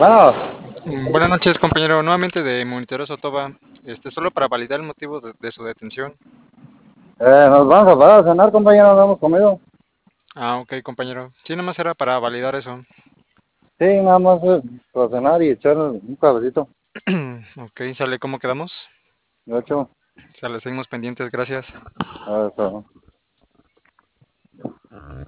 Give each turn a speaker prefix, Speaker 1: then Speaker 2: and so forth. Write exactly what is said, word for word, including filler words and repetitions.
Speaker 1: Bueno,
Speaker 2: Mm, Buenas noches, compañero. Nuevamente de Monitoreo Sotoba. Este, solo para validar el motivo de, de su detención.
Speaker 1: eh, nos vamos a parar a cenar, compañero, no hemos comido.
Speaker 2: Ah, ok, compañero. Sí, nomás era para validar eso.
Speaker 1: Sí, nada más eh, para cenar y echar un cabecito.
Speaker 2: Ok, sale, ¿cómo quedamos?
Speaker 1: De hecho,
Speaker 2: Sale, seguimos pendientes, gracias.
Speaker 1: eso.